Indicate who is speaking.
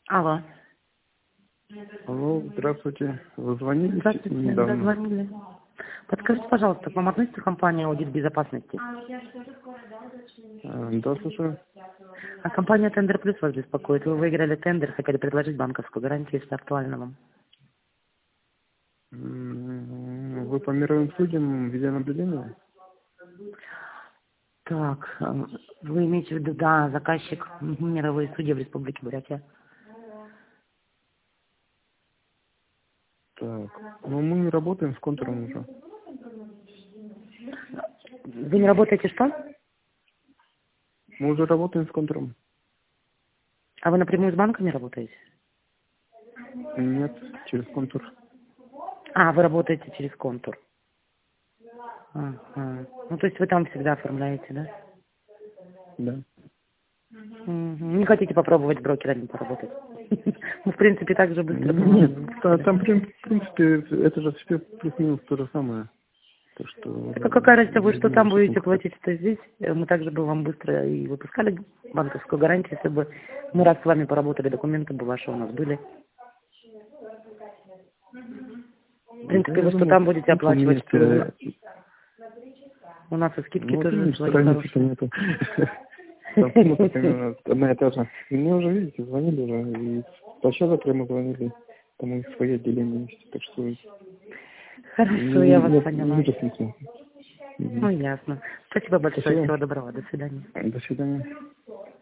Speaker 1: Алло.
Speaker 2: Алло, здравствуйте. Вы звонили
Speaker 1: Здравствуйте,
Speaker 2: недавно?
Speaker 1: дозвонили. Подскажите, пожалуйста, к вам относится компания «Аудит безопасности»?
Speaker 2: Да, слушаю.
Speaker 1: А компания «Тендер Плюс» вас беспокоит. Вы выиграли тендер, хотели предложить банковскую гарантию, если актуально вам.
Speaker 2: Вы по мировым судьям видеонаблюдения?
Speaker 1: Так, вы имеете в виду, да, заказчик мировые судьи в Республике Бурятия.
Speaker 2: Так, ну мы не работаем с контуром уже.
Speaker 1: Вы не работаете что?
Speaker 2: Мы уже работаем с контуром.
Speaker 1: А вы напрямую с банками работаете?
Speaker 2: Нет, через контур.
Speaker 1: А, вы работаете через контур. Ага. Ну, то есть вы там всегда оформляете, да?
Speaker 2: Да.
Speaker 1: Не хотите попробовать с брокерами поработать? Ну, в принципе, так же быстро.
Speaker 2: Нет, там, в принципе, это же все плюс-минус то же самое. То, что...
Speaker 1: Так а какая разница, вы что там будете
Speaker 2: Секундку.
Speaker 1: платить, что здесь? Мы также бы вам быстро и выпускали банковскую гарантию, если бы мы раз с вами поработали, документы бы ваши у нас были. В принципе, вы что там будете оплачивать? У нас и скидки тоже свои
Speaker 2: разницы-то
Speaker 1: хорошие.
Speaker 2: нету. Там сумма примерно одна и та же. И мне уже, видите, звонили уже, и с площадок прямо звонили, там у них свои отделения есть, так что...
Speaker 1: Хорошо, я вас
Speaker 2: нет
Speaker 1: поняла.
Speaker 2: смысла.
Speaker 1: Ну, ясно. Спасибо большое, всего доброго, до свидания.
Speaker 2: До свидания.